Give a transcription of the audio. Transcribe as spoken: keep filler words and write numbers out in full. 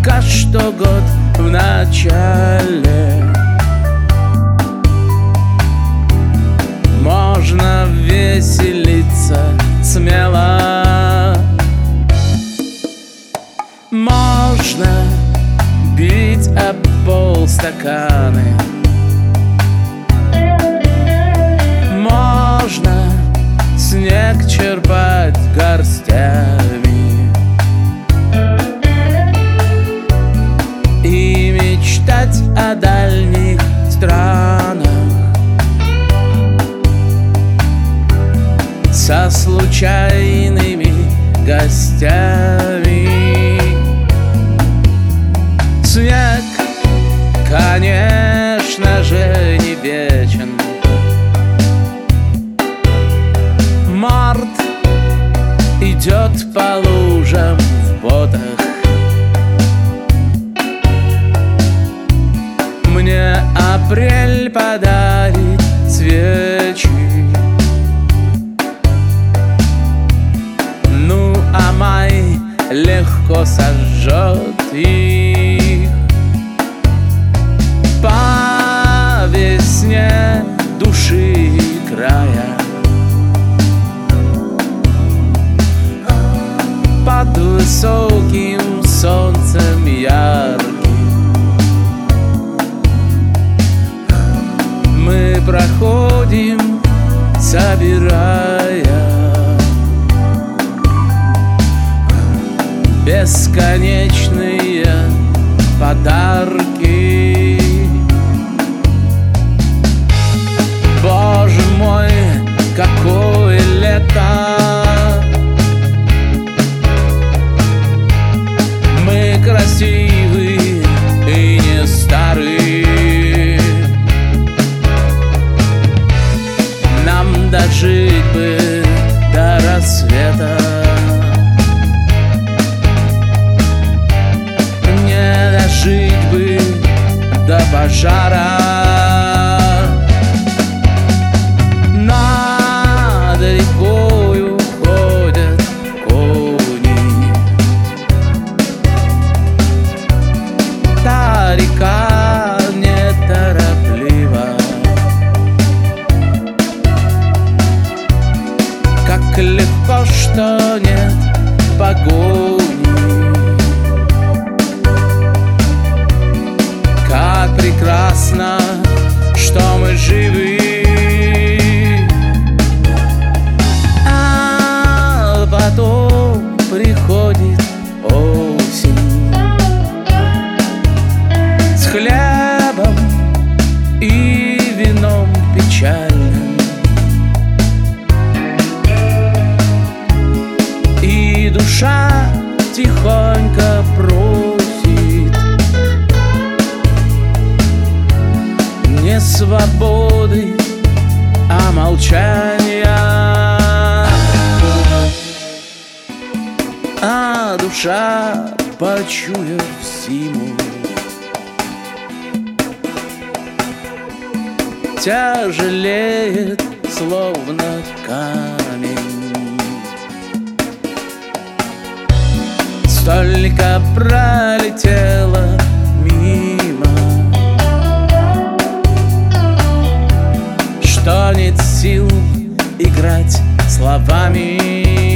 пока что год в начале. Можно веселиться смело, можно бить об пол стаканы, можно снег черпать горстями и мечтать о дальних странах со случайными гостями. Снег, конечно же, не вечен. Март идет по лужам в ботах. Мне апрель подарит свечи, ну а май легко сожжет их. По весне души и края, под высоким солнцем ярким, мы проходим, собирая бесконечные подарки. Боже мой, какое лето! Мы красивы и не стары. Нам дожить бы до рассвета, не дожить бы до пожара. Над рекою ходят кони, та река нетороплива, как легко, что нет погони, как прекрасно, что мы живы. А потом приходит осень с хлебом и вином печальным, и душа тихонько просит не свободы, а молчания. А душа, почуяв зиму, тяжелеет, словно камень. Столько пролетело мимо, что нет сил играть словами.